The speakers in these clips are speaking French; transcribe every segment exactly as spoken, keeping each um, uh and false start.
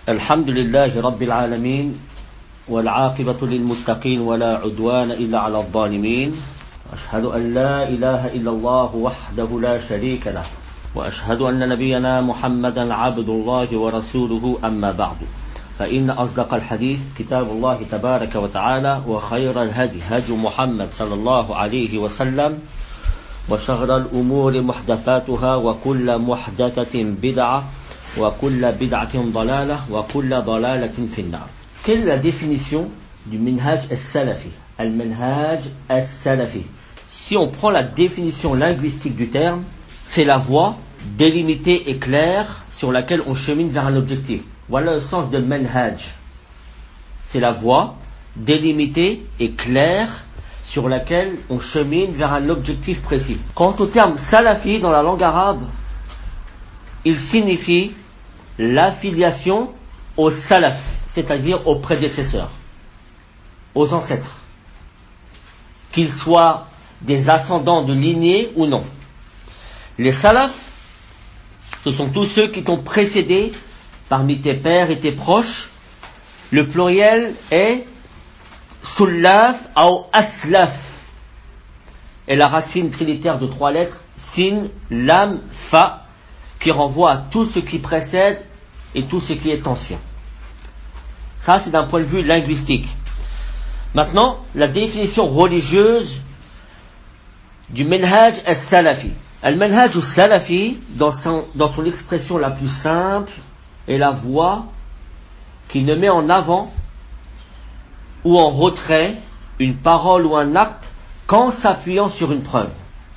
الحمد لله رب العالمين والعاقبة للمتقين ولا عدوان إلا على الظالمين أشهد أن لا إله إلا الله وحده لا شريك له وأشهد أن نبينا محمدا عبد الله ورسوله أما بعد فإن أصدق الحديث كتاب الله تبارك وتعالى وخير الهدي هدي محمد صلى الله عليه وسلم وشر الأمور محدثاتها وكل محدثة بدعة وكل بدعة ضلالة وكل ضلالة في النار. Quelle est la définition du minhaj as-salafi? Al-minhaj as-salafi. Si on prend la définition linguistique du terme, c'est la voie délimitée et claire sur laquelle on chemine vers un objectif. Voilà le sens de manhaj. C'est la voie délimitée et claire sur laquelle on chemine vers un objectif précis. Quant au terme salafi dans la langue arabe, il signifie l'affiliation au salaf, c'est-à-dire aux prédécesseurs, aux ancêtres, qu'ils soient des ascendants de lignée ou non. Les salafs, ce sont tous ceux qui t'ont précédé parmi tes pères et tes proches. Le pluriel est sullaf ou aslaf, et la racine trinitaire de trois lettres, sin, lam, fa, qui renvoie à tout ce qui précède et tout ce qui est ancien. Ça, c'est d'un point de vue linguistique. Maintenant, la définition religieuse du manhaj as-salafi. Al-manhaj as-salafi, dans son, dans son expression la plus simple, est la voie qui ne met en avant ou en retrait une parole ou un acte qu'en s'appuyant sur une preuve.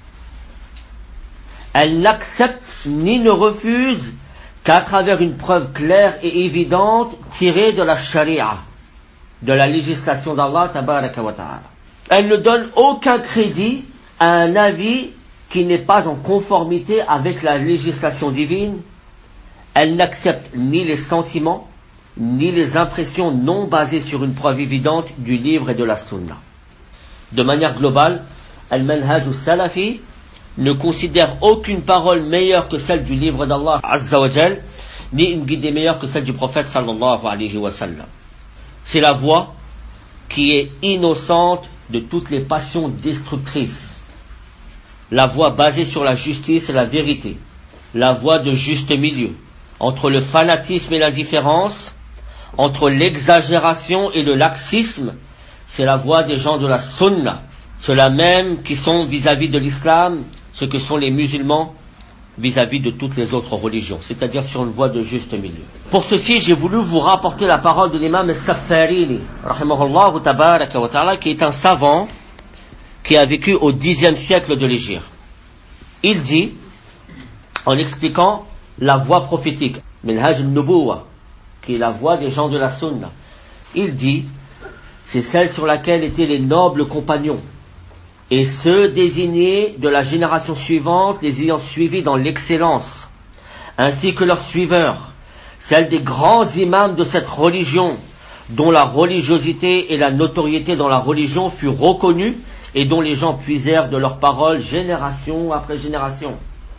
Elle n'accepte ni ne refuse qu'à travers une preuve claire et évidente tirée de la sharia, de la législation d'Allah tabaraka wa ta'ala. Elle ne donne aucun crédit à un avis qui n'est pas en conformité avec la législation divine. Elle n'accepte ni les sentiments, ni les impressions non basées sur une preuve évidente du livre et de la sunna. De manière globale, al-manhaj as-salafi ne considère aucune parole meilleure que celle du livre d'Allah Azza wa Jal, ni une guidée meilleure que celle du prophète sallallahu alayhi wa sallam. C'est la voie qui est innocente de toutes les passions destructrices, la voie basée sur la justice et la vérité, la voie de juste milieu entre le fanatisme et l'indifférence, entre l'exagération et le laxisme. C'est la voie des gens de la sunna, ceux-là même qui sont vis-à-vis de l'islam ce que sont les musulmans vis-à-vis de toutes les autres religions, c'est-à-dire sur une voie de juste milieu. Pour ceci, j'ai voulu vous rapporter la parole de l'imam al-Safarini, rahimahullah tabaraka wa ta'ala, qui est un savant qui a vécu au dixième siècle de l'Hégire. Il dit, en expliquant la voie prophétique, Minhaj al-Nubuwa, qui est la voie des gens de la sunna, il dit, c'est celle sur laquelle étaient les nobles compagnons, et ceux désignés de la génération suivante, les ayant suivis dans l'excellence, ainsi que leurs suiveurs, celle des grands imams de cette religion, dont la religiosité et la notoriété dans la religion furent reconnues, et dont les gens puisèrent de leurs paroles génération après génération.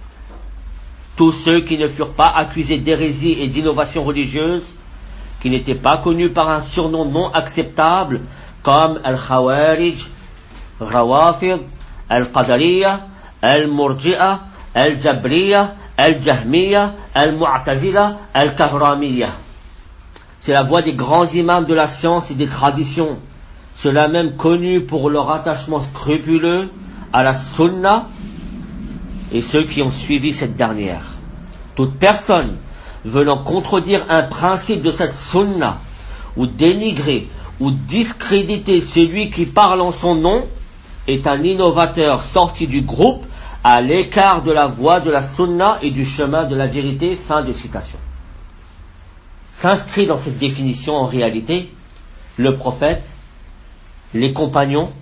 Tous ceux qui ne furent pas accusés d'hérésie et d'innovation religieuse, qui n'étaient pas connus par un surnom non acceptable, comme Al-Khawarij, Rawafid, Al-Qadariya, Al-Murji'a, Al-Jabriya, Al-Jahmiya, Al-Mu'tazila, Al-Kahramiya. C'est la voie des grands imams de la science et des traditions, ceux-là même connus pour leur attachement scrupuleux à la sunna, et ceux qui ont suivi cette dernière. Toute personne venant contredire un principe de cette sunna, ou dénigrer ou discréditer celui qui parle en son nom, est un innovateur sorti du groupe, à l'écart de la voie de la sunna et du chemin de la vérité. Fin de citation. S'inscrit dans cette définition en réalité le prophète, les compagnons,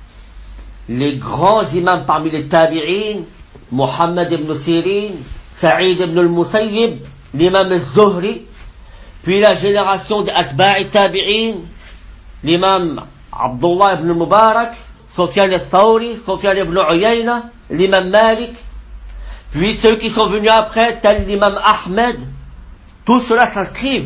les grands imams parmi les tabi'in, Muhammad ibn Sirin, Sa'id ibn al-Musayyib, l'imam al-Zuhri, puis la génération des Atba'i tabi'in, l'imam Abdullah ibn Mubarak, Sufyan al-Thawri, Sufyan ibn Uyayna, l'imam Malik, puis ceux qui sont venus après, tel l'imam Ahmed. Tout cela s'inscrivent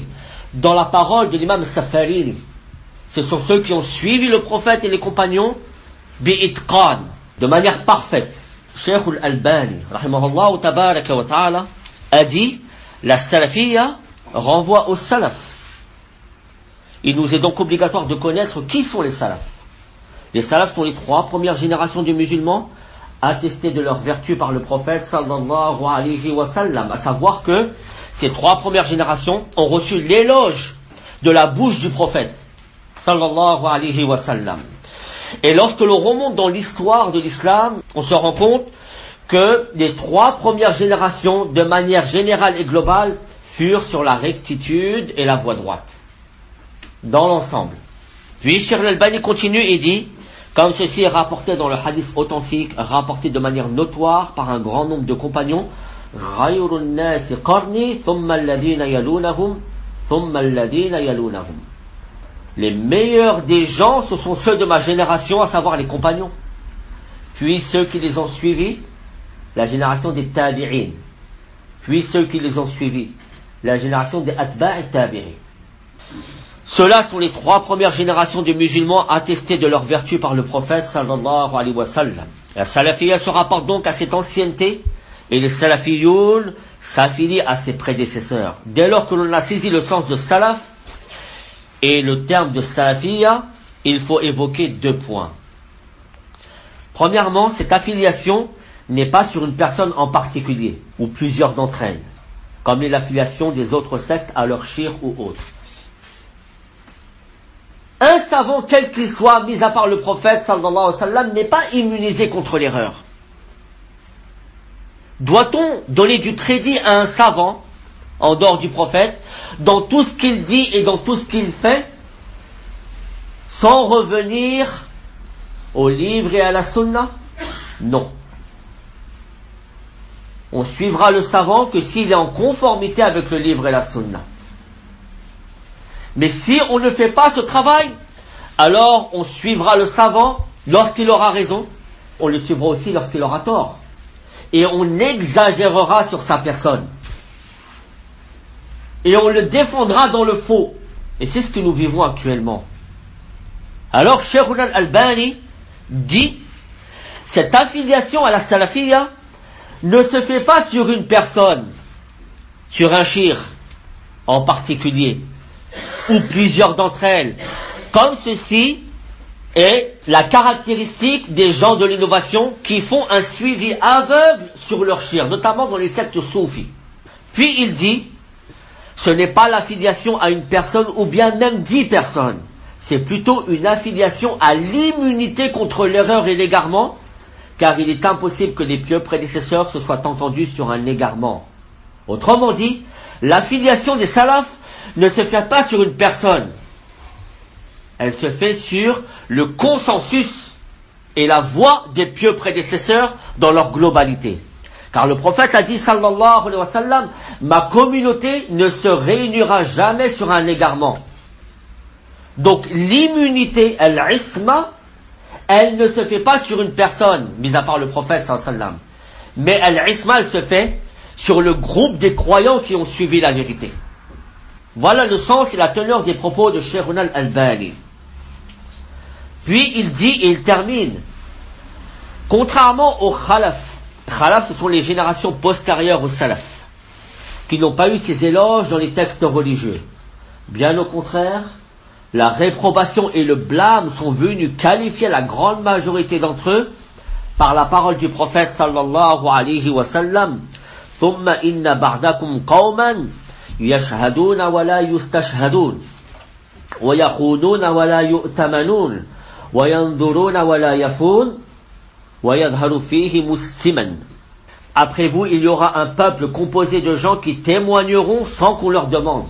dans la parole de l'imam Safarini. Ce sont ceux qui ont suivi le prophète et les compagnons bi'itqan, de manière parfaite. Cheikh al-Albani, rahimahullah tabaraka wa ta'ala, a dit, la salafiyya renvoie au salaf. Il nous est donc obligatoire de connaître qui sont les salafs. Les salafs sont les trois premières générations de musulmans attestés de leur vertu par le prophète sallallahu alayhi wa sallam. À savoir que ces trois premières générations ont reçu l'éloge de la bouche du prophète sallallahu alayhi wa sallam. Et lorsque l'on remonte dans l'histoire de l'islam, on se rend compte que les trois premières générations, de manière générale et globale, furent sur la rectitude et la voie droite, dans l'ensemble. Puis Cheikh al-Albani continue et dit, comme ceci est rapporté dans le hadith authentique, rapporté de manière notoire par un grand nombre de compagnons, غَيْرُ النَّاسِ قَرْنِي ثُمَّ الَّذِينَ يَلُونَهُمْ ثُمَّ الَّذِينَ يَلُونَهُمْ. Les meilleurs des gens, ce sont ceux de ma génération, à savoir les compagnons. Puis ceux qui les ont suivis, la génération des tabi'in. Puis ceux qui les ont suivis, la génération des atba' tabi'in. Ceux-là sont les trois premières générations de musulmans attestés de leur vertu par le prophète sallallahu alayhi wa sallam. La salafiyya se rapporte donc à cette ancienneté et les salafiyoun s'affilient à ses prédécesseurs. Dès lors que l'on a saisi le sens de salaf et le terme de salafiyya, il faut évoquer deux points. Premièrement, cette affiliation n'est pas sur une personne en particulier, ou plusieurs d'entre elles, comme est l'affiliation des autres sectes à leur shir ou autres. Un savant, quel qu'il soit, mis à part le prophète sallallahu alayhi wa sallam, n'est pas immunisé contre l'erreur. Doit-on donner du crédit à un savant, en dehors du prophète, dans tout ce qu'il dit et dans tout ce qu'il fait, sans revenir au livre et à la sunna? Non. On suivra le savant que s'il est en conformité avec le livre et la sunna. Mais si on ne fait pas ce travail, alors on suivra le savant lorsqu'il aura raison, on le suivra aussi lorsqu'il aura tort. Et on exagérera sur sa personne. Et on le défendra dans le faux. Et c'est ce que nous vivons actuellement. Alors, Cheikh al-Albani dit, cette affiliation à la salafiyya ne se fait pas sur une personne, sur un shir en particulier, ou plusieurs d'entre elles, comme ceci est la caractéristique des gens de l'innovation qui font un suivi aveugle sur leur shir, notamment dans les sectes soufis. Puis il dit, ce n'est pas l'affiliation à une personne ou bien même dix personnes, c'est plutôt une affiliation à l'immunité contre l'erreur et l'égarement, car il est impossible que les pieux prédécesseurs se soient entendus sur un égarement. Autrement dit, l'affiliation des salafs ne se fait pas sur une personne, elle se fait sur le consensus et la voie des pieux prédécesseurs dans leur globalité. Car le prophète a dit sallallahu alayhi wa sallam, ma communauté ne se réunira jamais sur un égarement. Donc l'immunité, al-isma, elle ne se fait pas sur une personne, mis à part le prophète sallallahu alayhi wa sallam. Mais al-isma, elle se fait sur le groupe des croyants qui ont suivi la vérité. Voilà le sens et la teneur des propos de Cheikh al-Albani. Puis il dit et il termine, contrairement aux khalaf, khalaf ce sont les générations postérieures aux salaf, qui n'ont pas eu ces éloges dans les textes religieux. Bien au contraire, la réprobation et le blâme sont venus qualifier la grande majorité d'entre eux par la parole du prophète sallallahu alayhi wa sallam, thumma inna ba'dakum qawman yashhaduna wa la yustashhadun wa yakhununa wa la yu'tamanun wa yanzuruna wa la yafun wa yadharu fihi mussiman. Après vous, il y aura un peuple composé de gens qui témoigneront sans qu'on leur demande.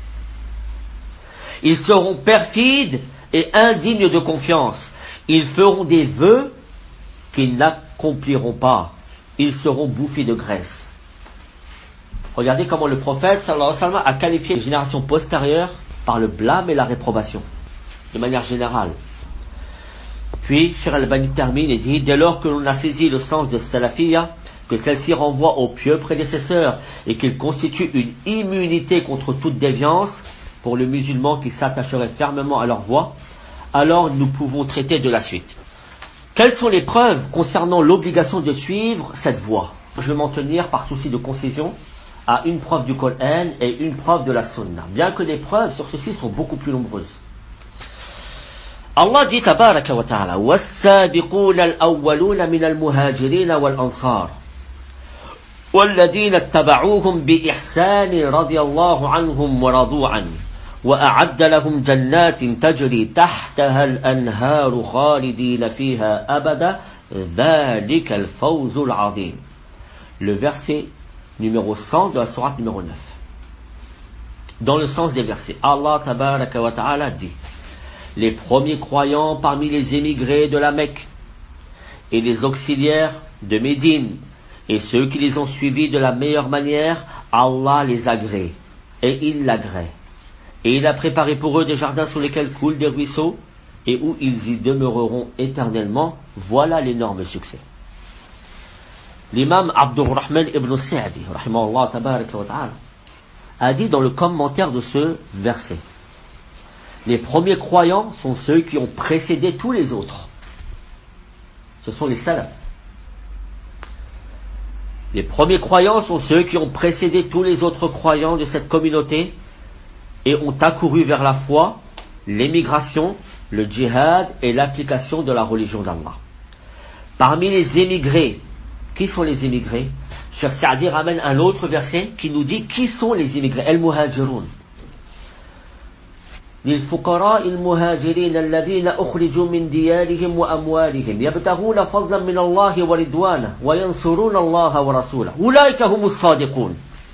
Ils seront perfides et indignes de confiance. Ils feront des vœux qu'ils n'accompliront pas. Ils seront bouffés de graisse. Regardez comment le prophète sallallahu alayhi wa sallam a qualifié les générations postérieures par le blâme et la réprobation, de manière générale. Puis, Cheikh al-Albani termine et dit, dès lors que l'on a saisi le sens de salafiyya, que celle-ci renvoie aux pieux prédécesseurs et qu'il constitue une immunité contre toute déviance, pour le musulman qui s'attacherait fermement à leur voie, alors nous pouvons traiter de la suite. Quelles sont les preuves concernant l'obligation de suivre cette voie? Je vais m'en tenir par souci de concision à une preuve du Coran et une preuve de la Sunna, bien que les preuves sur ceci sont beaucoup plus nombreuses. Allah dit tabaraka wa ta'ala was-sabiquna al-awwaluna min al-muhajirin wal-ansar والذين اتبعوهم بإحسان رضي الله عنهم ورضوا عنه وأعد لهم جنات تجري تحتها الأنهار خالدين فيها أبدا ذلك الفوز العظيم. Le verset numéro cent de la sourate numéro neuf. Dans le sens des versets, Allah tabaraka wa ta'ala dit: les premiers croyants parmi les émigrés de la Mecque et les auxiliaires de Médine et ceux qui les ont suivis de la meilleure manière, Allah les agrée et il l'agrée. Et il a préparé pour eux des jardins sous lesquels coulent des ruisseaux et où ils y demeureront éternellement. Voilà l'énorme succès. L'imam Abdurrahman ibn Sa'di, rahimahullah tabaraka wa ta'ala, a dit dans le commentaire de ce verset: les premiers croyants sont ceux qui ont précédé tous les autres. Ce sont les salafs. Les premiers croyants sont ceux qui ont précédé tous les autres croyants de cette communauté et ont accouru vers la foi, l'émigration, le djihad et l'application de la religion d'Allah. Parmi les émigrés, qui sont les émigrés? Cheikh Saadi ramène un autre verset qui nous dit qui sont les immigrés. Al-Muhajirun. للفقراء المهاجرين الذين أخرجوا من ديارهم وأموالهم يبتغون فضلا من الله ورضوانه وينصرون الله ورسوله أولئك هم الصادقون.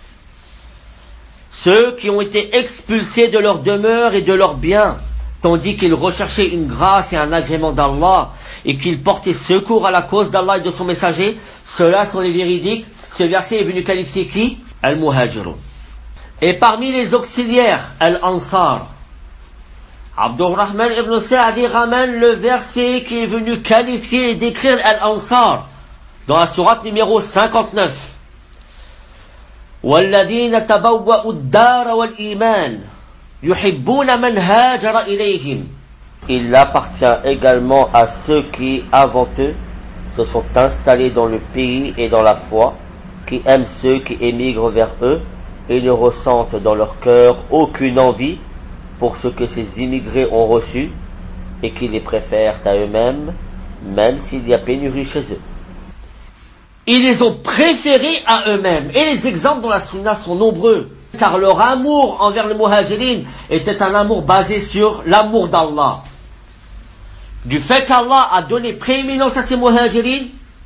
Ceux qui ont été expulsés de leur demeure et de leurs biens, tandis qu'ils recherchaient une grâce et un agrément d'Allah, et qu'ils portaient secours à la cause d'Allah et de son messager, ceux-là sont les véridiques. Ce verset est venu qualifier qui? Al-Muhajirun. Et parmi les auxiliaires, Al-Ansar, Abdurrahman ibn Sa'di ramène le verset qui est venu qualifier et décrire Al-Ansar dans la sourate numéro cinquante-neuf. وَالَّذِينَ تَبَوَّأُوا الدَّارَ وَالْإِيمَانَ يُحِبُّونَ مَنْ هَاجَرَ إِلَيْهِمْ. Il appartient également à ceux qui, avant eux, se sont installés dans le pays et dans la foi, qui aiment ceux qui émigrent vers eux et ne ressentent dans leur cœur aucune envie pour ce que ces immigrés ont reçu et qui les préfèrent à eux-mêmes, même s'il y a pénurie chez eux. Ils les ont préférés à eux-mêmes. Et les exemples dans la sunna sont nombreux, car leur amour envers les muhajirin était un amour basé sur l'amour d'Allah. Du fait qu'Allah a donné prééminence à ces muhajirin,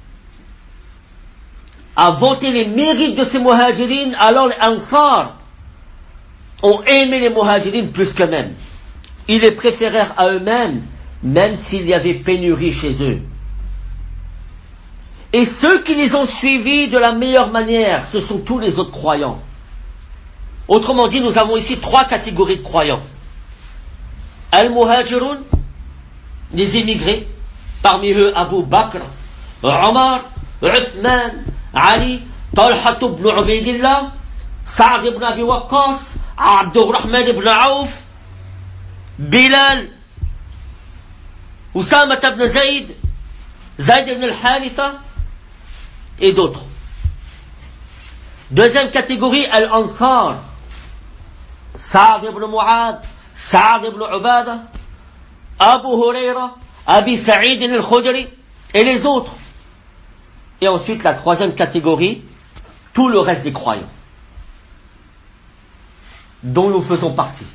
a vanté les mérites de ces muhajirin, alors les ansar ont aimé les muhajirin plus qu'eux-mêmes. Ils les préférèrent à eux-mêmes, même s'il y avait pénurie chez eux. Et ceux qui les ont suivis de la meilleure manière, ce sont tous les autres croyants. Autrement dit, nous avons ici trois catégories de croyants. Al-Muhajirun, les immigrés, parmi eux Abu Bakr, Omar, Uthman, Ali, Talha ibn Ubaydillah, Sa'd ibn Abi Waqqas, Abdurrahman ibn Auf, Bilal, Oussama ibn Zayd, Zayd ibn al-Haritha et d'autres. Deuxième catégorie, Al-Ansar, Sa'd ibn Mu'ad, Sa'd ibn Ubada, Abu Huraira, Abi Sa'id al-Khudri et les autres. Et ensuite la troisième catégorie, tout le reste des croyants, dont nous faisons partie.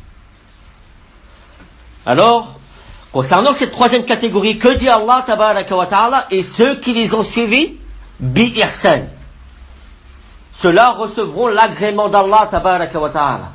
Alors, concernant cette troisième catégorie, que dit Allah tabaraka wa ta'ala? Et ceux qui les ont suivis, bi-ihsan, ceux-là recevront l'agrément d'Allah tabaraka wa ta'ala.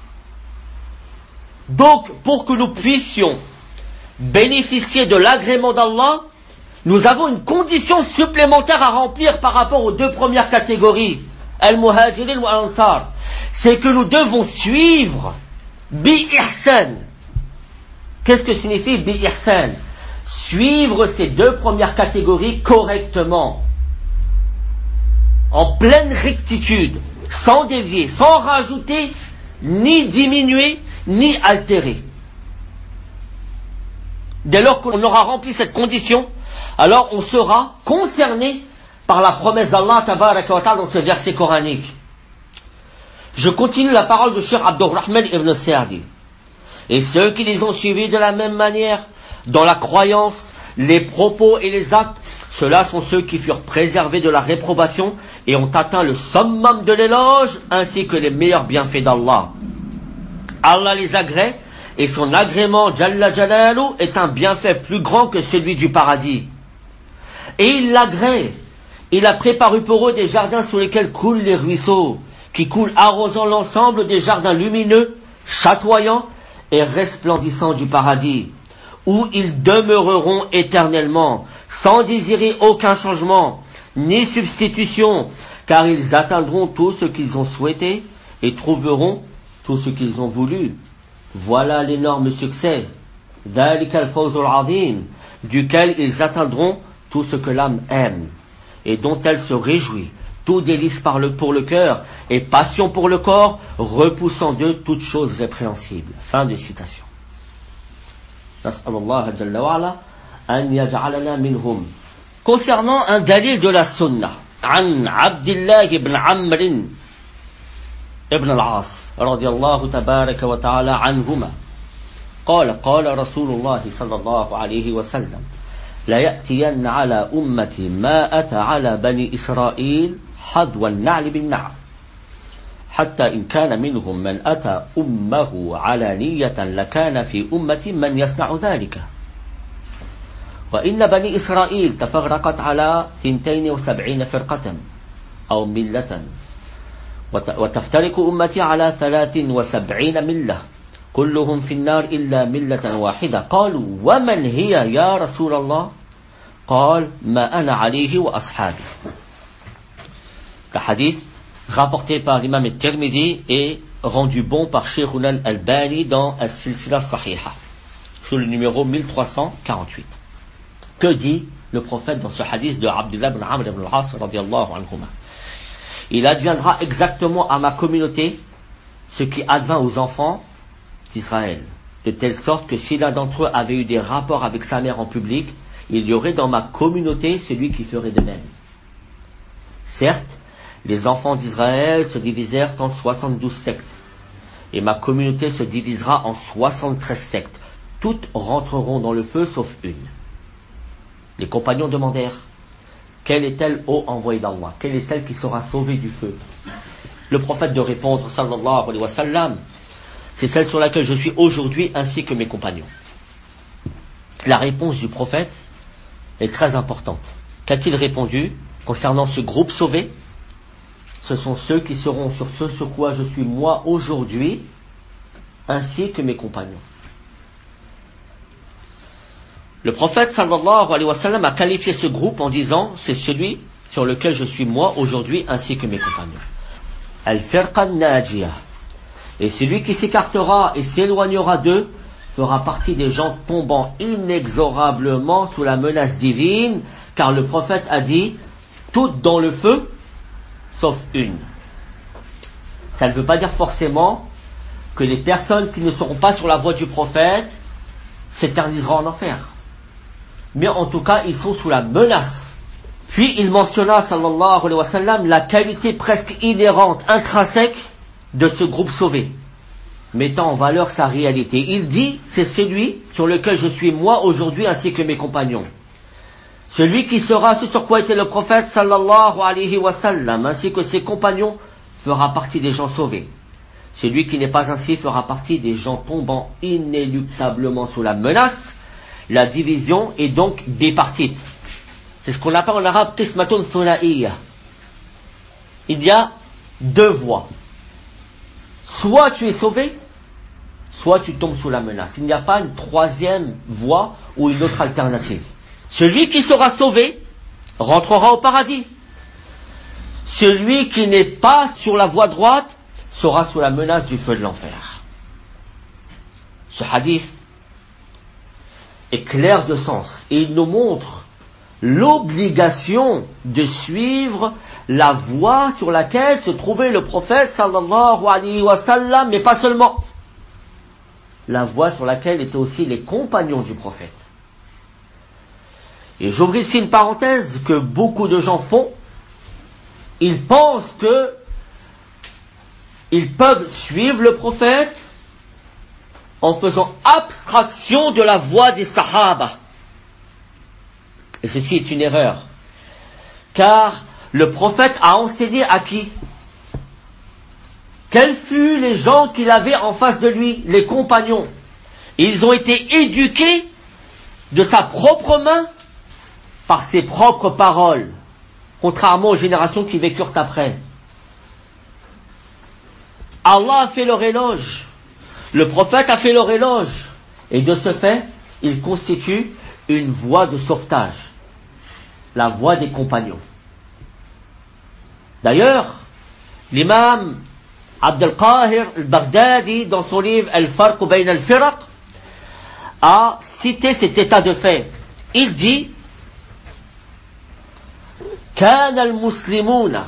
Donc, pour que nous puissions bénéficier de l'agrément d'Allah, nous avons une condition supplémentaire à remplir par rapport aux deux premières catégories, Al-Muhajirin ou Al-Ansar. C'est que nous devons suivre bi-ihsan. Qu'est-ce que signifie bi-ihsan? Suivre ces deux premières catégories correctement, en pleine rectitude, sans dévier, sans rajouter, ni diminuer, ni altéré. Dès lors qu'on aura rempli cette condition, alors on sera concerné par la promesse d'Allah tabaraka wa ta'ala dans ce verset coranique. Je continue la parole de Cheikh Abdurrahman ibn Sa'di. Et ceux qui les ont suivis de la même manière, dans la croyance, les propos et les actes, ceux-là sont ceux qui furent préservés de la réprobation et ont atteint le summum de l'éloge, ainsi que les meilleurs bienfaits d'Allah. Allah les agrée, et son agrément, Jalla Jalalu, est un bienfait plus grand que celui du paradis. Et il l'agrée. Il a préparé pour eux des jardins sous lesquels coulent les ruisseaux, qui coulent arrosant l'ensemble des jardins lumineux, chatoyants et resplendissants du paradis, où ils demeureront éternellement, sans désirer aucun changement, ni substitution, car ils atteindront tout ce qu'ils ont souhaité et trouveront tout ce qu'ils ont voulu. Voilà l'énorme succès, ذَلِكَ الْفَوْزُ الْعَظِيمُ, duquel ils atteindront tout ce que l'âme aime, et dont elle se réjouit, tout délice par le, pour le cœur, et passion pour le corps, repoussant d'eux toutes choses répréhensibles. Fin de citation. Nas'alullah jalla wa ala an yaj'alana minhum. Concernant un dalil de la sunna, an Abdullah ibn Amr ibn al-As radiyallahu tabaraka wa ta'ala anhuma قال قال رسول الله صلى الله عليه وسلم لا يأتين على أمتي ما أتى على بني إسرائيل حذو النعل بالنعل حتى إن كان منهم من أتى أمه علانية لكان في أمتي من يصنع ذلك وإن بني إسرائيل تفرقت على ثنتين وسبعين فرقة أو ملة وتفترق أمتي على ثلاث وسبعين ملة كلهم في النار إلا ملة واحدة قالوا ومن هي يا رسول الله قال ما أنا عليه وأصحابي. Le hadith rapporté par l'imam al-Tirmidhi et rendu bon par Sheikhuna al-Albani dans Al-Silsila Sahiha sur le numéro mille trois cent quarante-huit. Que dit le prophète dans ce hadith de Abdullah ibn Amr ibn al-As radiyallahu anhuma? Il adviendra exactement à ma communauté ce qui advint aux enfants d'Israël, de telle sorte que si l'un d'entre eux avait eu des rapports avec sa mère en public, il y aurait dans ma communauté celui qui ferait de même. Certes, les enfants d'Israël se divisèrent en soixante-douze sectes, et ma communauté se divisera en soixante-treize sectes. Toutes rentreront dans le feu sauf une. Les compagnons demandèrent, quelle est-elle, ô envoyé d'Allah? Quelle est celle qui sera sauvée du feu? Le prophète de répondre, sallallahu alayhi wa sallam, c'est celle sur laquelle je suis aujourd'hui ainsi que mes compagnons. La réponse du prophète est très importante. Qu'a-t-il répondu concernant ce groupe sauvé? Ce sont ceux qui seront sur ce sur quoi je suis moi aujourd'hui ainsi que mes compagnons. Le prophète sallallahu alayhi wa sallam a qualifié ce groupe en disant c'est celui sur lequel je suis moi aujourd'hui ainsi que mes compagnons. Al-Firqa al-Najiyah. Et celui qui s'écartera et s'éloignera d'eux fera partie des gens tombant inexorablement sous la menace divine, car le prophète a dit toutes dans le feu sauf une. Ça ne veut pas dire forcément que les personnes qui ne seront pas sur la voie du prophète s'éterniseront en enfer, mais en tout cas ils sont sous la menace. Puis il mentionna sallallahu alayhi wa sallam la qualité presque inhérente, intrinsèque de ce groupe sauvé, mettant en valeur sa réalité. Il dit, c'est celui sur lequel je suis moi aujourd'hui ainsi que mes compagnons. Celui qui sera ce sur quoi était le prophète sallallahu alayhi wa sallam ainsi que ses compagnons fera partie des gens sauvés. Celui qui n'est pas ainsi fera partie des gens tombant inéluctablement sous la menace. La division est donc bipartite. C'est ce qu'on appelle en arabe qismatun thunaiya. Il y a deux voies. Soit tu es sauvé, soit tu tombes sous la menace. Il n'y a pas une troisième voie ou une autre alternative. Celui qui sera sauvé rentrera au paradis. Celui qui n'est pas sur la voie droite sera sous la menace du feu de l'enfer. Ce hadith est clair de sens et il nous montre l'obligation de suivre la voie sur laquelle se trouvait le prophète sallallahu alayhi wa sallam, mais pas seulement. la voie sur laquelle étaient aussi les compagnons du prophète. Et j'ouvre ici une parenthèse que beaucoup de gens font. Ils pensent que ils peuvent suivre le prophète en faisant abstraction de la voie des Sahaba. Et ceci est une erreur. Car le prophète a enseigné à qui? Quels furent les gens qu'il avait en face de lui? Les compagnons. Ils ont été éduqués de sa propre main par ses propres paroles, contrairement aux générations qui vécurent après. Allah a fait leur éloge, le prophète a fait leur éloge, et de ce fait, il constitue une voie de sauvetage, la voie des compagnons. D'ailleurs, l'imam Abd al-Qahir al-Baghdadi, dans son livre Al-Farq Bayn al-Firaq, a cité cet état de fait. Il dit: كان المسلمون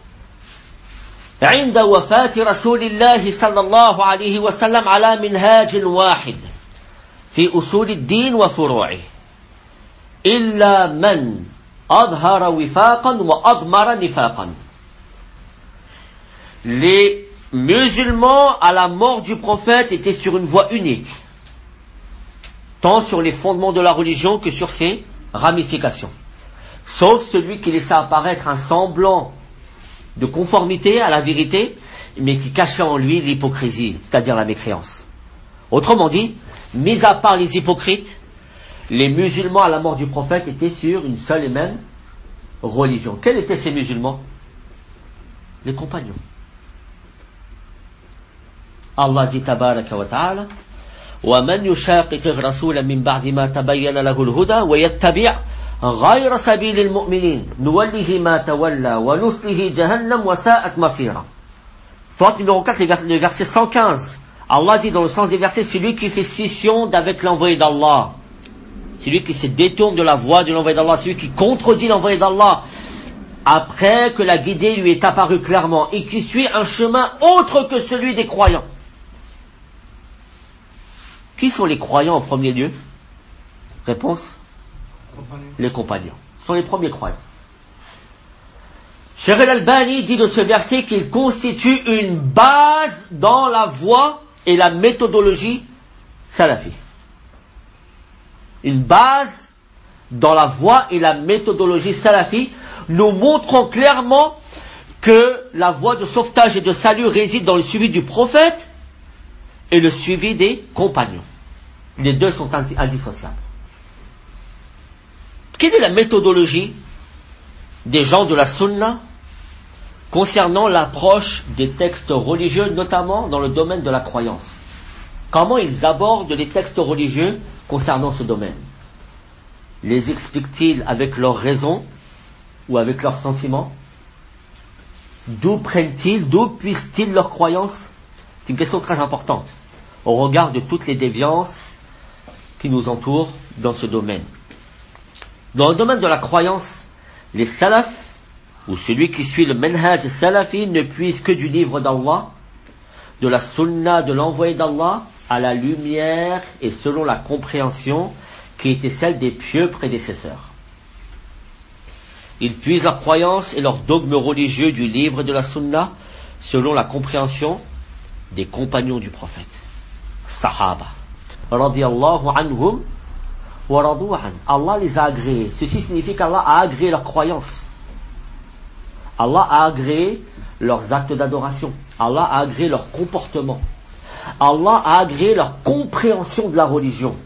عند وفاة رسول الله صلى الله عليه وسلم على منهاج واحد في أصول الدين وفروعه إلا من أظهر وفاقا وأضمر نفاقا. Les musulmans à la mort du prophète étaient sur une voie unique, tant sur les fondements de la religion que sur ses ramifications, sauf celui qui laissait apparaître un semblant de conformité à la vérité, mais qui cachait en lui l'hypocrisie, c'est-à-dire la mécréance. Autrement dit, mis à part les hypocrites, les musulmans à la mort du prophète étaient sur une seule et même religion. Quels étaient ces musulmans? Les compagnons. Allah dit tabaraka wa ta'ala: وَمَنْ يُشَاقِقِ الرَّسُولَ مِنْ بَعْدِ مَا تَبَيَّنَ لَهُ الْهُدَى وَيَتَّبِعْ غَيْرَ سَبِيلِ الْمُؤْمِنِينَ نُوَلِّهِ مَا تَوَلَّى وَنُصْلِهِ جَهَنَّمَ وَسَاءَتْ مَصِيرًا. Sourate numéro quatre, le verset cent quinze. Allah dit dans le sens des versets: celui qui fait scission d'avec l'envoyé d'Allah, celui qui se détourne de la voie de l'envoyé d'Allah, celui qui contredit l'envoyé d'Allah après que la guidée lui est apparue clairement et qui suit un chemin autre que celui des croyants. Qui sont les croyants en premier lieu? Réponse: les compagnons. Ce sont les premiers croyants. Cheikh al-Albani dit de ce verset qu'il constitue une base dans la voie et la méthodologie salafi. Une base dans la voie et la méthodologie salafi, nous montrant clairement que la voie de sauvetage et de salut réside dans le suivi du prophète et le suivi des compagnons. Les deux sont indissociables. Quelle est la méthodologie des gens de la sunna concernant l'approche des textes religieux, notamment dans le domaine de la croyance? Comment ils abordent les textes religieux concernant ce domaine? Les expliquent-ils avec leurs raisons ou avec leurs sentiments? D'où prennent-ils, d'où puissent-ils leurs croyances? C'est une question très importante au regard de toutes les déviances qui nous entourent dans ce domaine. Dans le domaine de la croyance, les salafs, ou celui qui suit le manhaj salafi, ne puise que du livre d'Allah, de la sunna de l'envoyé d'Allah, à la lumière et selon la compréhension qui était celle des pieux prédécesseurs. Ils puisent leur croyance et leur dogme religieux du livre de la sunna selon la compréhension des compagnons du prophète, Sahaba, radiyallahu anhum wa radu an. Allah les a agréés. Ceci signifie qu'Allah a agréé leur croyance. Allah a agréé leurs actes d'adoration. Allah a agréé leur comportement. Allah a agréé leur compréhension de la religion.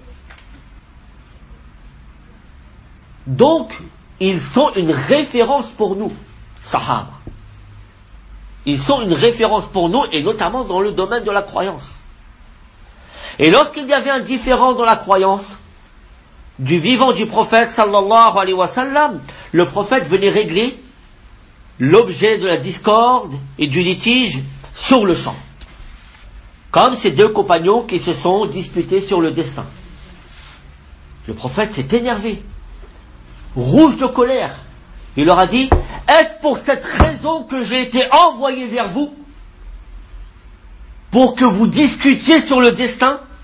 Donc, ils sont une référence pour nous, Sahaba. Ils sont une référence pour nous, et notamment dans le domaine de la croyance. Et lorsqu'il y avait un différend dans la croyance du vivant du prophète sallallahu alayhi wa sallam, le prophète venait régler l'objet de la discorde et du litige sur le champ. Comme ces deux compagnons qui se sont disputés sur le destin. Le prophète s'est énervé, rouge de colère. Il leur a dit: est-ce pour cette raison que j'ai été envoyé vers vous? Pour que vous discutiez sur le destin?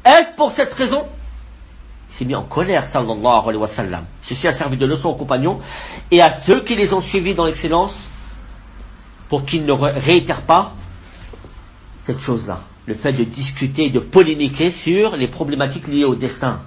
Est-ce pour cette raison? Il s'est mis en colère, sallallahu alayhi wa sallam. Ceci a servi de leçon aux compagnons et à ceux qui les ont suivis dans l'excellence pour qu'ils ne réitèrent pas cette chose-là. Le fait de discuter, de polémiquer sur les problématiques liées au destin.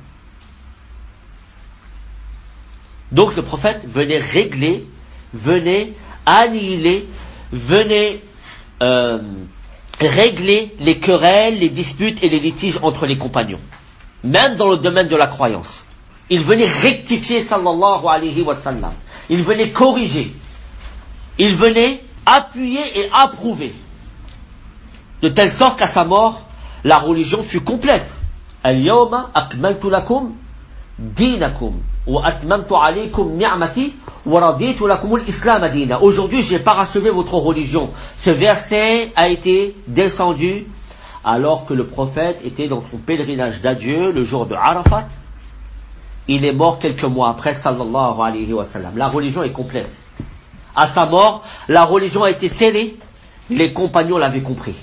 Donc le prophète venait régler, venait annihiler, venait euh, régler les querelles, les disputes et les litiges entre les compagnons. Même dans le domaine de la croyance. Il venait rectifier, sallallahu alayhi wa sallam. Il venait corriger. Il venait appuyer et approuver. De telle sorte qu'à sa mort, la religion fut complète. Al-yawma akmaltu lakum dinakum wa atmamtu alaykum ni'mati wa raditu lakum al-islam dina. Aujourd'hui, j'ai parachevé votre religion. Ce verset a été descendu alors que le prophète était dans son pèlerinage d'adieu le jour de Arafat. Il est mort quelques mois après, sallallahu alayhi wa sallam. La religion est complète. À sa mort, la religion a été scellée. Les compagnons l'avaient compris.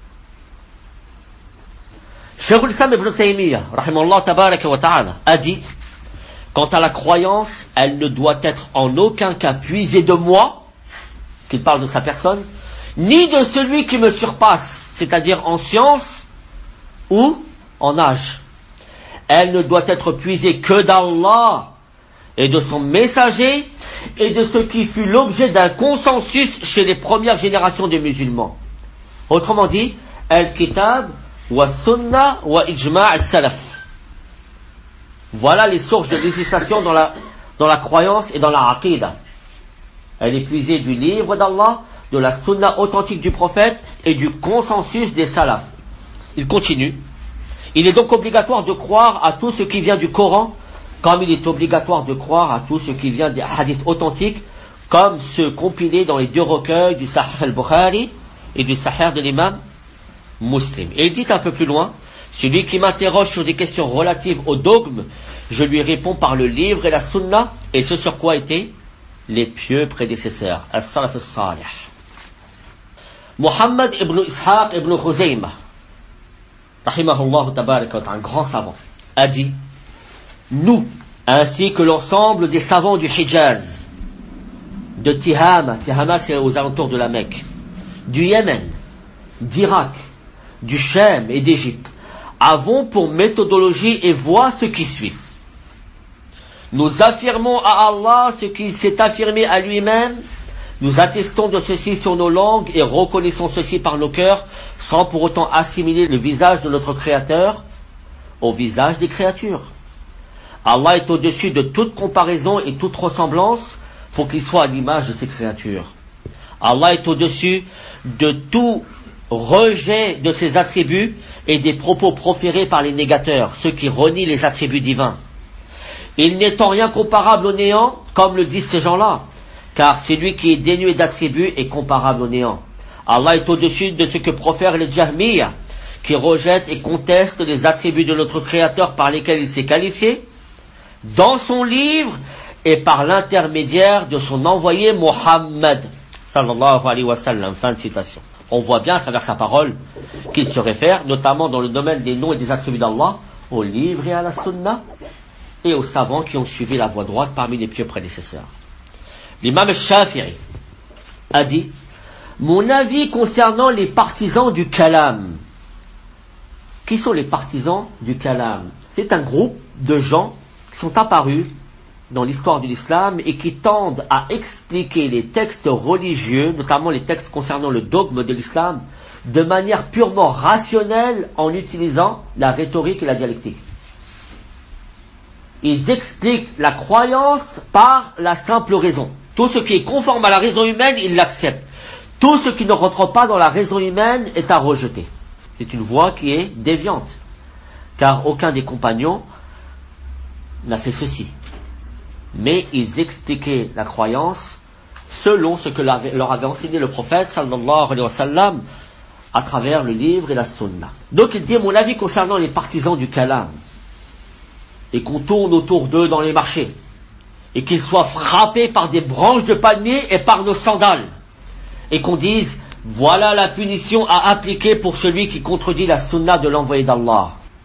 Cheikh al-Islam ibn Taymiyyah, rahimahullah tabaraka wa ta'ala, a dit, quant à la croyance, elle ne doit être en aucun cas puisée de moi, qu'il parle de sa personne, ni de celui qui me surpasse, c'est-à-dire en science ou en âge. Elle ne doit être puisée que d'Allah et de son messager et de ce qui fut l'objet d'un consensus chez les premières générations des musulmans. Autrement dit, al-kitab wa sunna wa ijma' al-salaf. Voilà les sources de législation dans la, dans la croyance et dans la aqidah. Elle est puisée du livre d'Allah, de la sunna authentique du prophète et du consensus des salafs. Il continue. Il est donc obligatoire de croire à tout ce qui vient du Coran, comme il est obligatoire de croire à tout ce qui vient des hadiths authentiques, comme ceux compilés dans les deux recueils du Sahih al-Bukhari et du Sahih de l'imam Muslim. Et il dit un peu plus loin, celui qui m'interroge sur des questions relatives au dogme, je lui réponds par le livre et la sunna, et ce sur quoi étaient les pieux prédécesseurs, as-salaf as-salih. Muhammad ibn Ishaq ibn Khuzaymah, rahimahullah tabaraka wa ta'ala, un grand savant, a dit, nous, ainsi que l'ensemble des savants du Hijaz, de Tihama, Tihama c'est aux alentours de la Mecque, du Yémen, d'Irak, du Chem et d'Égypte, avons pour méthodologie et voie ce qui suit. Nous affirmons à Allah ce qu'il s'est affirmé à lui-même, nous attestons de ceci sur nos langues et reconnaissons ceci par nos cœurs, sans pour autant assimiler le visage de notre Créateur au visage des créatures. Allah est au-dessus de toute comparaison et toute ressemblance pour qu'il soit à l'image de ses créatures. Allah est au-dessus de tout rejet de ses attributs et des propos proférés par les négateurs, ceux qui renient les attributs divins. Il n'est en rien comparable au néant, comme le disent ces gens-là, car celui qui est dénué d'attributs est comparable au néant. Allah est au-dessus de ce que profèrent les Jahmiyyah, qui rejettent et contestent les attributs de notre Créateur par lesquels il s'est qualifié, dans son livre et par l'intermédiaire de son envoyé Muhammad, sallallahu alayhi wa sallam. Fin de citation. On voit bien à travers sa parole qu'il se réfère, notamment dans le domaine des noms et des attributs d'Allah, au livre et à la sunna, et aux savants qui ont suivi la voie droite parmi les pieux prédécesseurs. L'imam Shafi'i a dit, mon avis concernant les partisans du kalam. Qui sont les partisans du kalam? C'est un groupe de gens qui sont apparus dans l'histoire de l'islam et qui tendent à expliquer les textes religieux, notamment les textes concernant le dogme de l'islam, de manière purement rationnelle en utilisant la rhétorique et la dialectique. Ils expliquent la croyance par la simple raison. Tout ce qui est conforme à la raison humaine, ils l'acceptent. Tout ce qui ne rentre pas dans la raison humaine est à rejeter. C'est une voie qui est déviante, car aucun des compagnons n'a fait ceci. Mais ils expliquaient la croyance selon ce que leur avait enseigné le prophète sallallahu alayhi wa sallam à travers le livre et la sunna. Donc il dit, mon avis concernant les partisans du kalam, et qu'on tourne autour d'eux dans les marchés, et qu'ils soient frappés par des branches de palmier et par nos sandales, et qu'on dise, voilà la punition à appliquer pour celui qui contredit la sunna de l'envoyé d'Allah.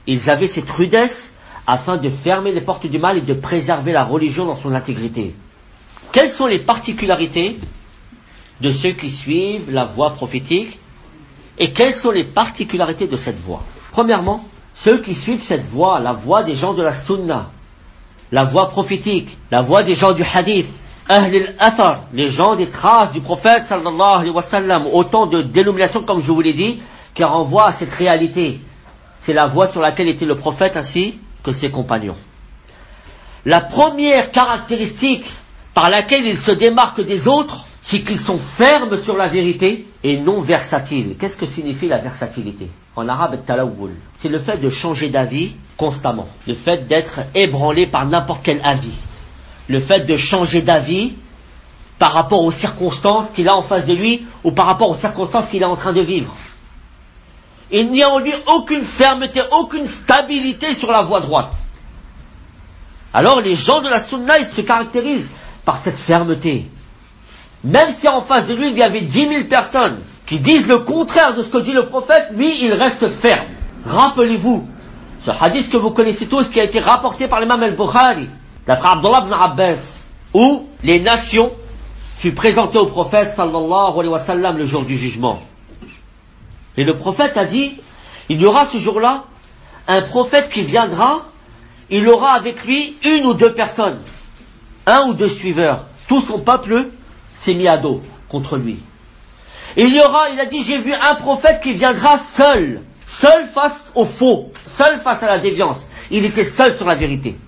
ils avaient cette rudesse afin de fermer les portes du mal et de préserver la religion dans son intégrité. Quelles sont les particularités de ceux qui suivent la voie prophétique et quelles sont les particularités de cette voie? Premièrement, ceux qui suivent cette voie, la voie des gens de la sunna, la voie prophétique, la voie des gens du hadith, Ahl al-Athar, les gens des traces du prophète sallallahu alayhi wa sallam, autant de dénominations comme je vous l'ai dit, qui renvoient à cette réalité. C'est la voie sur laquelle était le prophète ainsi que ses compagnons. La première caractéristique par laquelle ils se démarquent des autres, c'est qu'ils sont fermes sur la vérité et non versatiles. Qu'est-ce que signifie la versatilité? En arabe, talawul. C'est le fait de changer d'avis constamment. Le fait d'être ébranlé par n'importe quel avis. Le fait de changer d'avis par rapport aux circonstances qu'il a en face de lui ou par rapport aux circonstances qu'il est en train de vivre. Il n'y a en lui aucune fermeté, aucune stabilité sur la voie droite. Alors les gens de la sunna, ils se caractérisent par cette fermeté. Même si en face de lui il y avait dix mille personnes qui disent le contraire de ce que dit le prophète, lui il reste ferme. Rappelez-vous ce hadith que vous connaissez tous qui a été rapporté par l'imam al-Bukhari d'après Abdullah ibn Abbas, où les nations furent présentées au prophète sallallahu alayhi wa sallam le jour du jugement. Et le prophète a dit, il y aura ce jour-là un prophète qui viendra, il aura avec lui une ou deux personnes, un ou deux suiveurs. Tout son peuple s'est mis à dos contre lui. Et il y aura, il a dit, j'ai vu un prophète qui viendra seul, seul face au faux, seul face à la déviance. Il était seul sur la vérité.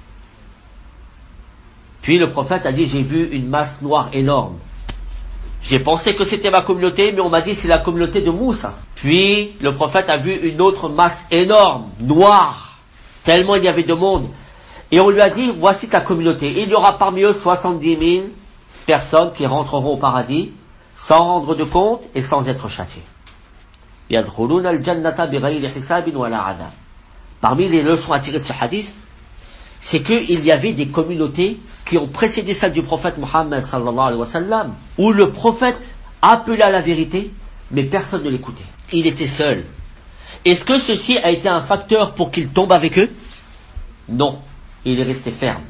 Puis le prophète a dit, j'ai vu une masse noire énorme. J'ai pensé que c'était ma communauté, mais on m'a dit c'est la communauté de Moussa. Puis le prophète a vu une autre masse énorme, noire, tellement il y avait de monde. Et on lui a dit, voici ta communauté. Et il y aura parmi eux soixante-dix mille personnes qui rentreront au paradis, sans rendre de compte et sans être châtiées. Yadkhuluna al-jannata bighayri hisabin wala adab. Parmi les leçons à tirer de ce hadith, c'est qu'il y avait des communautés qui ont précédé celle du prophète Mohammed sallallahu alayhi wa sallam, où le prophète appelait à la vérité, mais personne ne l'écoutait. Il était seul. Est-ce que ceci a été un facteur pour qu'il tombe avec eux? Non. Il est resté ferme.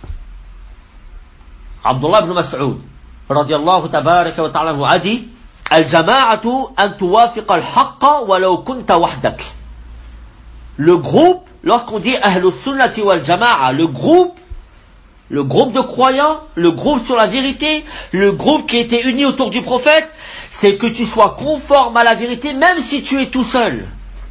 Abdullah ibn Mas'ud, radiyallahu tabaraka wa ta'ala, a dit, Al-jama'atu an tuwafiqa al-haqqa walau kunta wahdak. Le groupe, lorsqu'on dit Ahlus sunnati wal jama'a, le groupe, le groupe de croyants, le groupe sur la vérité, le groupe qui était uni autour du prophète, c'est que tu sois conforme à la vérité même si tu es tout seul.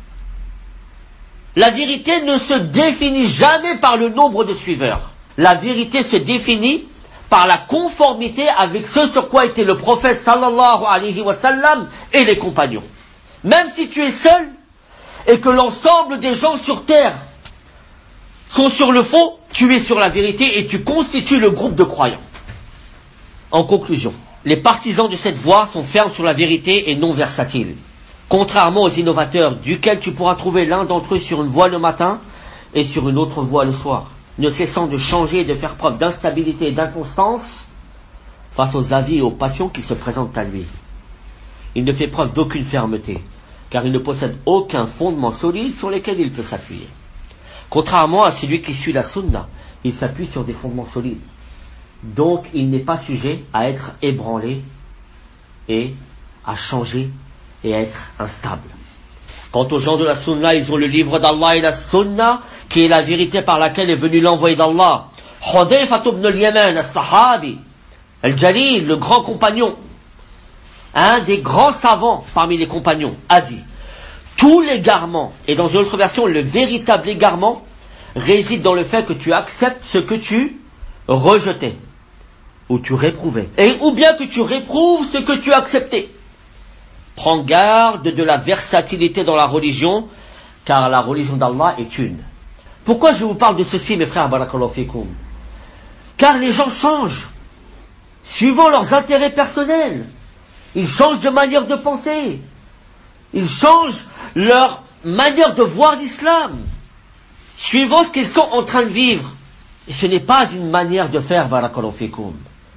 La vérité ne se définit jamais par le nombre de suiveurs. La vérité se définit par la conformité avec ce sur quoi était le prophète sallallahu alayhi wa sallam et les compagnons. Même si tu es seul et que l'ensemble des gens sur terre sont sur le faux, tu es sur la vérité et tu constitues le groupe de croyants. En conclusion, les partisans de cette voie sont fermes sur la vérité et non versatiles. Contrairement aux innovateurs, duquel tu pourras trouver l'un d'entre eux sur une voie le matin et sur une autre voie le soir, ne cessant de changer et de faire preuve d'instabilité et d'inconstance face aux avis et aux passions qui se présentent à lui. Il ne fait preuve d'aucune fermeté, car il ne possède aucun fondement solide sur lesquels il peut s'appuyer. Contrairement à celui qui suit la sunna, il s'appuie sur des fondements solides. Donc il n'est pas sujet à être ébranlé et à changer et à être instable. Quant aux gens de la sunna, ils ont le livre d'Allah et la sunna, qui est la vérité par laquelle est venu l'envoyé d'Allah. Hudayfa ibn al-Yaman, al-Sahabi, al-Jalil, le grand compagnon, un des grands savants parmi les compagnons, a dit, tout l'égarement, et dans une autre version, le véritable égarement, réside dans le fait que tu acceptes ce que tu rejetais, ou tu réprouvais, et ou bien que tu réprouves ce que tu acceptais. Prends garde de la versatilité dans la religion, car la religion d'Allah est une. Pourquoi je vous parle de ceci, mes frères, barakallahu fikoum? Car les gens changent, suivant leurs intérêts personnels. Ils changent de manière de penser. Ils changent leur manière de voir l'islam, suivant ce qu'ils sont en train de vivre. Et ce n'est pas une manière de faire, barakallahu fikoum.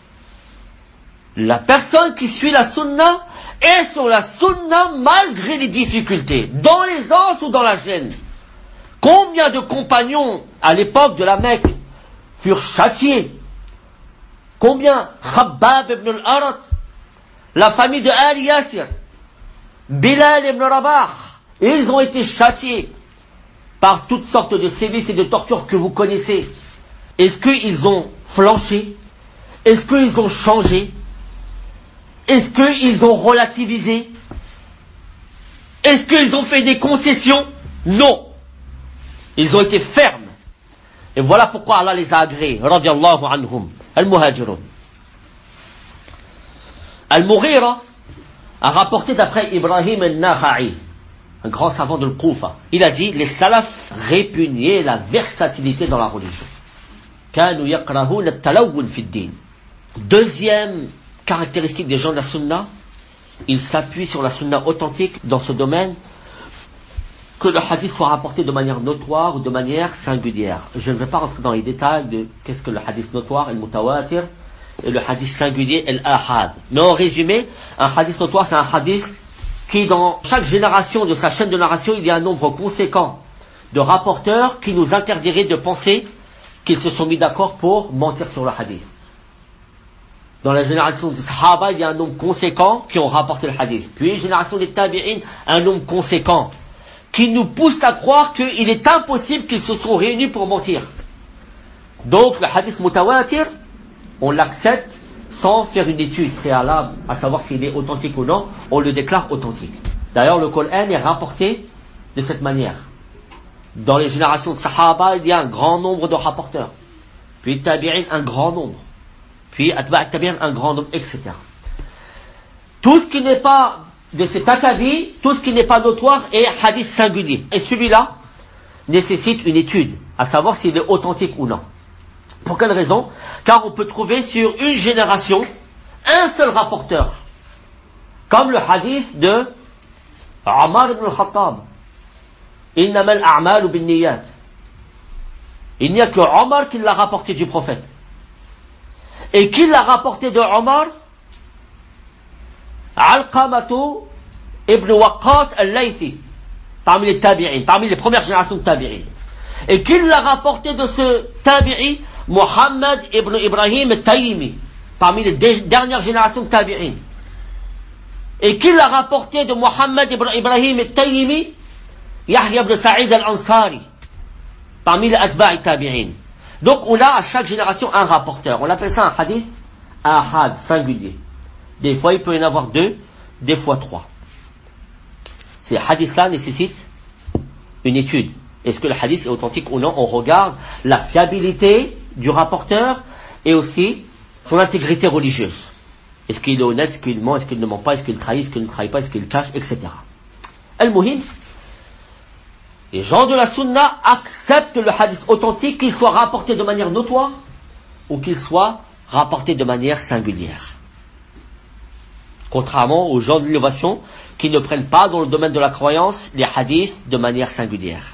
La personne qui suit la sunna est sur la sunna malgré les difficultés, dans l'aisance ou dans la gêne. Combien de compagnons à l'époque de la Mecque furent châtiés? Combien? Khabbab ibn al-Arat, la famille de Ali Yasir, Bilal ibn Rabah, ils ont été châtiés par toutes sortes de sévices et de tortures que vous connaissez. Est-ce qu'ils ont flanché? Est-ce qu'ils ont changé? Est-ce qu'ils ont relativisé? Est-ce qu'ils ont fait des concessions? Non. Ils ont été fermes. Et voilà pourquoi Allah les a agréés. Radiallahu anhum. Al-Muhajirun. Al-Mughira a rapporté d'après Ibrahim al-Nakha'i, un grand savant de l'Koufa. Il a dit, les salafs répugnaient la versatilité dans la religion. Kanu yakrahun at-talawwun fi ad-din. Deuxième caractéristique des gens de la sunna, ils s'appuient sur la sunna authentique dans ce domaine, que le hadith soit rapporté de manière notoire ou de manière singulière. Je ne vais pas rentrer dans les détails de qu'est-ce que le hadith notoire et le mutawatir et le hadith singulier et l'ahad. Mais en résumé, un hadith notoire, c'est un hadith qui, dans chaque génération de sa chaîne de narration, il y a un nombre conséquent de rapporteurs qui nous interdirait de penser qu'ils se sont mis d'accord pour mentir sur le hadith. Dans la génération des Sahaba, il y a un nombre conséquent qui ont rapporté le hadith. Puis, génération des Tabi'in, un nombre conséquent qui nous pousse à croire qu'il est impossible qu'ils se sont réunis pour mentir. Donc, le hadith mutawatir, on l'accepte sans faire une étude préalable à savoir s'il est authentique ou non, on le déclare authentique. D'ailleurs, le Coran est rapporté de cette manière. Dans les générations de Sahaba, il y a un grand nombre de rapporteurs. Puis Tabi'in, un grand nombre. Puis Atba' Tabi'in, un grand nombre, et cetera. Tout ce qui n'est pas de cet acabit, tout ce qui n'est pas notoire est hadith singulier. Et celui-là nécessite une étude, à savoir s'il est authentique ou non. Pour quelle raison? Car on peut trouver sur une génération un seul rapporteur. Comme le hadith de Omar ibn al-Khattab. Innama al-a'malu bin-niyyat. Il n'y a que Omar qui l'a rapporté du prophète. Et qui l'a rapporté de Omar? Alqamatu ibn Waqqas al-Laythi, parmi les tabi'in, parmi les premières générations de tabi'in. Et qui l'a rapporté de ce tabi'i? Muhammad ibn Ibrahim al-Taymi, parmi les dernières générations de tabi'in. Et qui l'a rapporté de Muhammad ibn Ibrahim al-Taymi? Yahya ibn Sa'id al-Ansari, parmi les atba'i tabi'in. Donc on a à chaque génération un rapporteur. On appelle ça un hadith ahad, singulier. Des fois il peut y en avoir deux, des fois trois. Ces hadiths-là nécessitent une étude. Est-ce que le hadith est authentique ou non? On regarde la fiabilité du rapporteur et aussi son intégrité religieuse. Est-ce qu'il est honnête? Est-ce qu'il ment? Est-ce qu'il ne ment pas? Est-ce qu'il trahit? Est-ce qu'il ne trahit pas? Est-ce qu'il cache? Etc. Al-Muhim, les gens de la sunna acceptent le hadith authentique, qu'il soit rapporté de manière notoire ou qu'il soit rapporté de manière singulière. Contrairement aux gens de l'innovation qui ne prennent pas dans le domaine de la croyance les hadiths de manière singulière.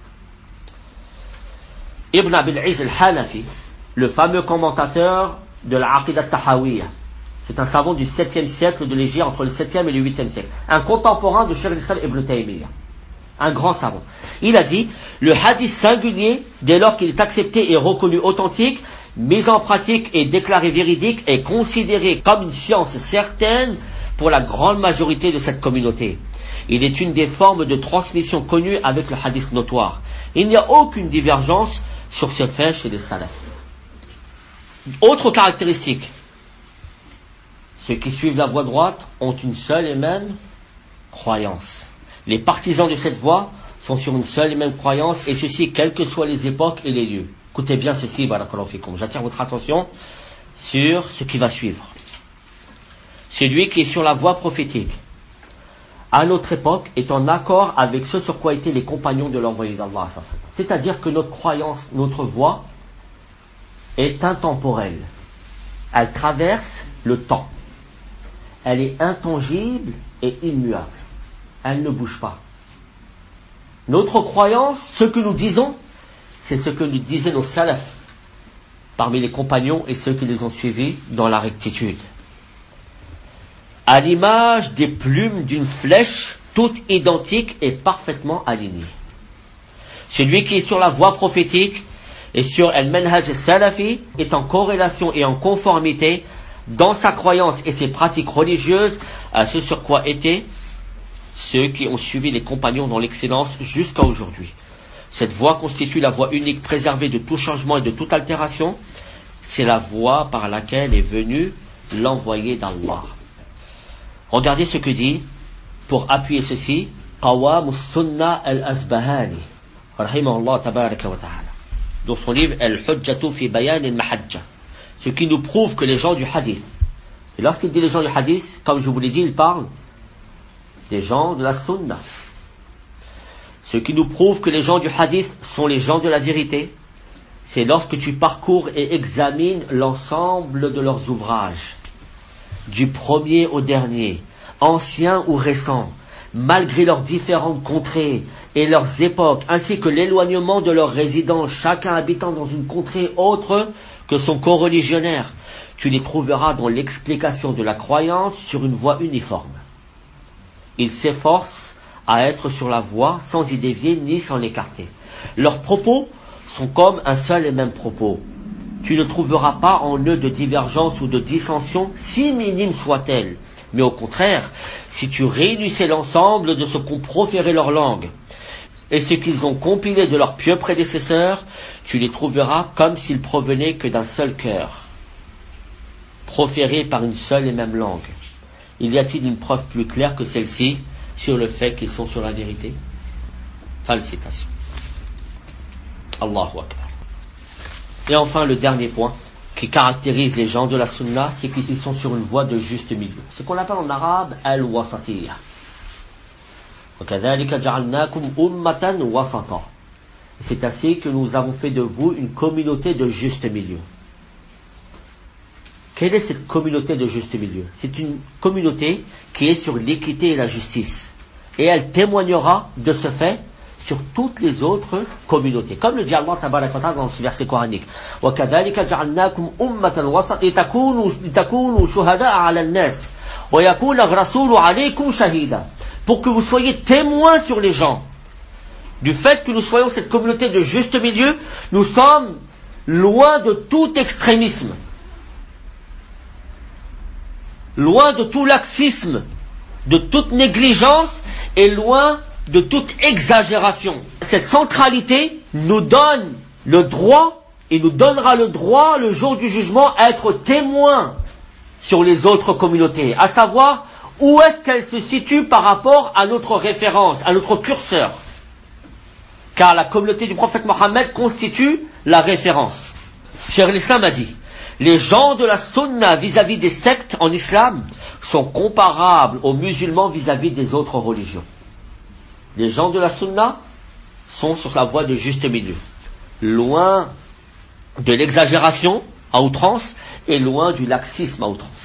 Ibn Abil Iz al-Hanafi, le fameux commentateur de la Aqidah Tahawiyya, c'est un savant du septième siècle de l'Égypte, entre le septième et le huitième siècle, un contemporain de Shaykh al-Islam Ibn Taymiyyah, un grand savant. Il a dit, le hadith singulier, dès lors qu'il est accepté et reconnu authentique, mis en pratique et déclaré véridique, est considéré comme une science certaine pour la grande majorité de cette communauté. Il est une des formes de transmission connues avec le hadith notoire. Il n'y a aucune divergence sur ce fait chez les salafs. Autre caractéristique, ceux qui suivent la voie droite ont une seule et même croyance. Les partisans de cette voie sont sur une seule et même croyance, et ceci quelles que soient les époques et les lieux. Écoutez bien ceci, barakallahu fikum. J'attire votre attention sur ce qui va suivre. Celui qui est sur la voie prophétique, à notre époque, est en accord avec ce sur quoi étaient les compagnons de l'envoyé d'Allah. C'est-à-dire que notre croyance, notre voie, est intemporelle. Elle traverse le temps. Elle est intangible et immuable. Elle ne bouge pas. Notre croyance, ce que nous disons, c'est ce que nous disaient nos salafs, parmi les compagnons et ceux qui les ont suivis dans la rectitude. À l'image des plumes d'une flèche, toutes identiques et parfaitement alignées. Celui qui est sur la voie prophétique et sur al-manhaj salafi est en corrélation et en conformité dans sa croyance et ses pratiques religieuses à ce sur quoi étaient ceux qui ont suivi les compagnons dans l'excellence jusqu'à aujourd'hui. Cette voie constitue la voie unique préservée de tout changement et de toute altération. C'est la voie par laquelle est venu l'envoyé d'Allah. Regardez ce que dit, pour appuyer ceci, Qawam as-Sunnah al-Asbahani, rahimahullah tabaraka wa ta'ala, dans son livre Al-Hujjatu fi Bayan al-Mahajja, ce qui nous prouve que les gens du hadith, et lorsqu'il dit les gens du hadith, comme je vous l'ai dit, il parle des gens de la Sunna. Ce qui nous prouve que les gens du hadith sont les gens de la vérité, c'est lorsque tu parcours et examines l'ensemble de leurs ouvrages, du premier au dernier, anciens ou récents, malgré leurs différentes contrées et leurs époques, ainsi que l'éloignement de leurs résidents, chacun habitant dans une contrée autre que son coreligionnaire, tu les trouveras dans l'explication de la croyance sur une voie uniforme. Ils s'efforcent à être sur la voie sans y dévier ni s'en écarter. Leurs propos sont comme un seul et même propos. Tu ne trouveras pas en eux de divergence ou de dissension, si minime soit-elle. Mais au contraire, si tu réunissais l'ensemble de ce qu'ont proféré leur langue et ce qu'ils ont compilé de leurs pieux prédécesseurs, tu les trouveras comme s'ils provenaient que d'un seul cœur, proférés par une seule et même langue. Il y a-t-il une preuve plus claire que celle-ci sur le fait qu'ils sont sur la vérité? Fin de citation. Allahu Akbar. Et enfin, le dernier point qui caractérise les gens de la Sunna, c'est qu'ils sont sur une voie de juste milieu. Ce qu'on appelle en arabe al-wasatiyya. وَكَذَلِكَ جَعَلْنَاكُمْ أُمَّةً وَسَطًا. C'est ainsi que nous avons fait de vous une communauté de juste milieu. Quelle est cette communauté de juste milieu? C'est une communauté qui est sur l'équité et la justice. Et elle témoignera de ce fait sur toutes les autres communautés. Comme le dit Allah tabaraka wa ta'ala dans ce verset coranique. وَكَذَلِكَ جَعَلْنَاكُمْ أُمَّةً وَسَطًا لِتَكُونُوا شُهَدَاءَ عَلَى النَّاسِ وَيَكُونَ الرَّسُولُ عَلَيْكُمْ شَهِيدًا. Pour que vous soyez témoins sur les gens. Du fait que nous soyons cette communauté de juste milieu, nous sommes loin de tout extrémisme, loin de tout laxisme, de toute négligence et loin de toute exagération. Cette centralité nous donne le droit et nous donnera le droit le jour du jugement à être témoins sur les autres communautés, à savoir où est-ce qu'elles se situent par rapport à notre référence, à notre curseur. Car la communauté du prophète Mohammed constitue la référence. Cheikh l'Islam a dit, les gens de la Sunna vis-à-vis des sectes en islam sont comparables aux musulmans vis-à-vis des autres religions. Les gens de la Sunna sont sur la voie de juste milieu, loin de l'exagération à outrance et loin du laxisme à outrance.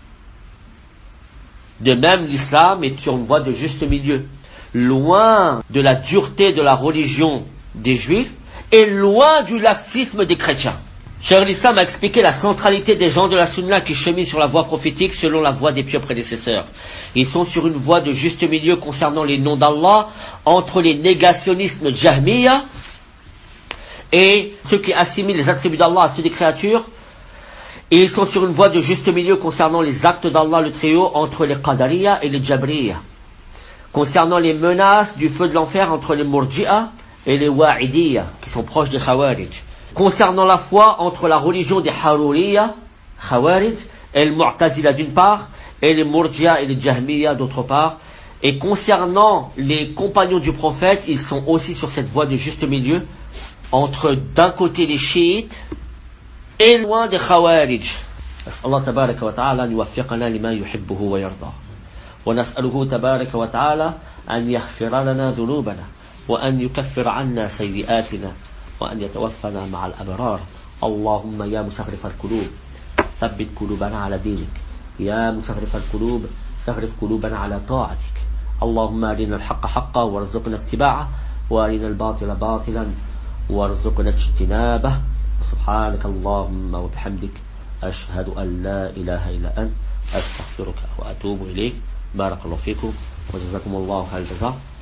De même, l'islam est sur une voie de juste milieu, loin de la dureté de la religion des juifs et loin du laxisme des chrétiens. Cheikh l'Islam a expliqué la centralité des gens de la Sunna qui cheminent sur la voie prophétique selon la voie des pieux prédécesseurs. Ils sont sur une voie de juste milieu concernant les noms d'Allah entre les négationnistes Jahmiya et ceux qui assimilent les attributs d'Allah à ceux des créatures. Et ils sont sur une voie de juste milieu concernant les actes d'Allah le Très-Haut entre les Qadariya et les Jabriya. Concernant les menaces du feu de l'enfer entre les Murji'a et les Wa'idiya, qui sont proches des Khawarij. Concernant la foi entre la religion des Haruriya, Khawarij, et les Mu'tazila d'une part, et les Murji'a et les Jahmiya d'autre part. Et concernant les compagnons du prophète, ils sont aussi sur cette voie de juste milieu entre d'un côté les chiites et loin des Khawarij. Allah tabaraka wa ta'ala an yuwaffiqana lima yuhibbuhu wa yarda. ونسأله تبارك وتعالى أن يغفر لنا ذنوبنا وأن يكفر عنا سيئاتنا وأن يتوفنا مع الأبرار. اللهم يا مصرف القلوب ثبت قلوبنا على دينك، يا مصرف القلوب صرف قلوبنا على طاعتك. اللهم أرنا الحق حقا وارزقنا اتباعه وأرنا الباطل باطلا وارزقنا اجتنابه. سبحانك اللهم وبحمدك أشهد أن لا إله إلا أنت أستغفرك وأتوب إليك. بارك الله فيكم وجزاكم الله خير الجزاء.